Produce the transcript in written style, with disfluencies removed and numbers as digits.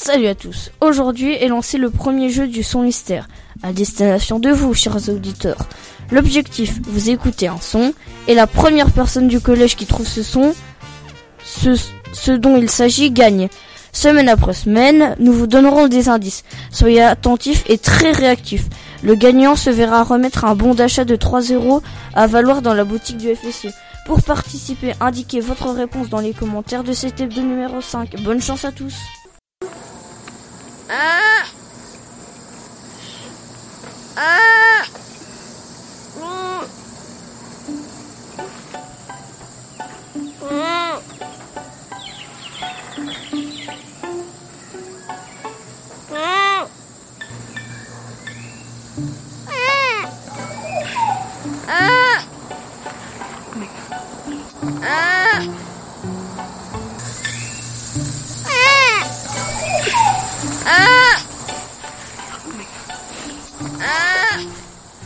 Salut à tous. Aujourd'hui est lancé le premier jeu du son mystère, à destination de vous, chers auditeurs. L'objectif, vous écoutez un son, et la première personne du collège qui trouve ce son, ce dont il s'agit, gagne. Semaine après semaine, nous vous donnerons des indices. Soyez attentifs et très réactifs. Le gagnant se verra remettre un bon d'achat de 3 € à valoir dans la boutique du FSE. Pour participer, indiquez votre réponse dans les commentaires de cet hebdo numéro 5. Bonne chance à tous. Ah!